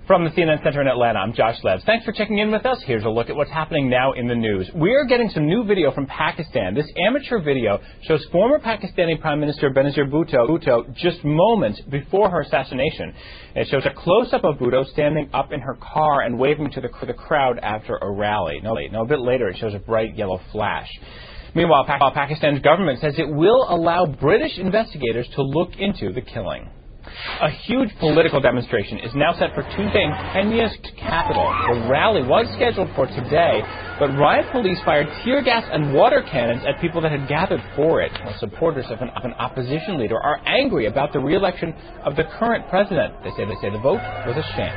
From the CNN Center in Atlanta, I'm Josh Lev. Thanks for checking in with us. Here's a look at what's happening now in the news. We're getting some new video from Pakistan. This amateur video shows former Pakistani Prime Minister Benazir Bhutto just moments before her assassination. It shows a close-up of Bhutto standing up in her car and waving to the crowd after a rally. A bit later, it shows a bright yellow flash. Meanwhile, Pakistan's government says it will allow British investigators to look into the killing. A huge political demonstration is now set for Tuesday in Kenya's capital. The rally was scheduled for today, but riot police fired tear gas and water cannons at people that had gathered for it. Supporters of an opposition leader are angry about the re-election of the current president. They say the vote was a sham.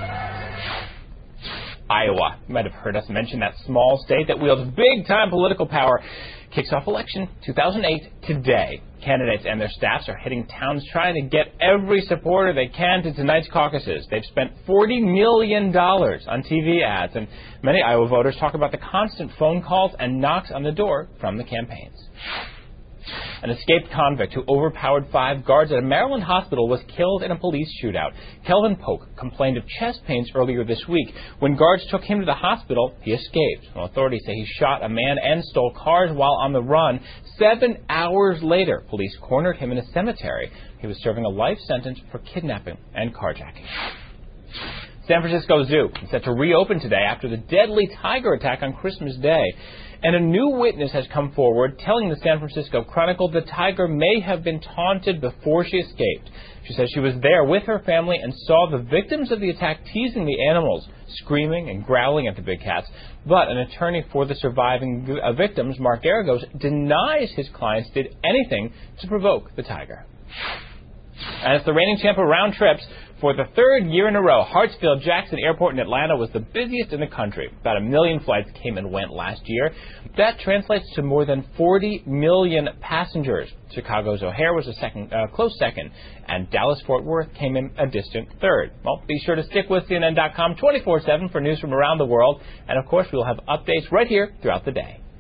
Iowa, you might have heard us mention that small state that wields big-time political power, kicks off election 2008 today. Candidates and their staffs are hitting towns trying to get every supporter they can to tonight's caucuses. They've spent $40 million on TV ads, and many Iowa voters talk about the constant phone calls and knocks on the door from the campaigns. An escaped convict who overpowered 5 guards at a Maryland hospital was killed in a police shootout. Kelvin Polk complained of chest pains earlier this week. When guards took him to the hospital, he escaped. Well, authorities say he shot a man and stole cars while on the run. 7 hours later, police cornered him in a cemetery. He was serving a life sentence for kidnapping and carjacking. San Francisco Zoo is set to reopen today after the deadly tiger attack on Christmas Day. And a new witness has come forward telling the San Francisco Chronicle the tiger may have been taunted before she escaped. She says she was there with her family and saw the victims of the attack teasing the animals, screaming and growling at the big cats. But an attorney for the surviving victims, Mark Garagos, denies his clients did anything to provoke the tiger. And it's the reigning champ of round trips. For the 3rd year in a row, Hartsfield-Jackson Airport in Atlanta was the busiest in the country. About 1 million flights came and went last year. That translates to more than 40 million passengers. Chicago's O'Hare was a close second, and Dallas-Fort Worth came in a distant third. Well, be sure to stick with CNN.com 24/7 for news from around the world. And, of course, we'll have updates right here throughout the day.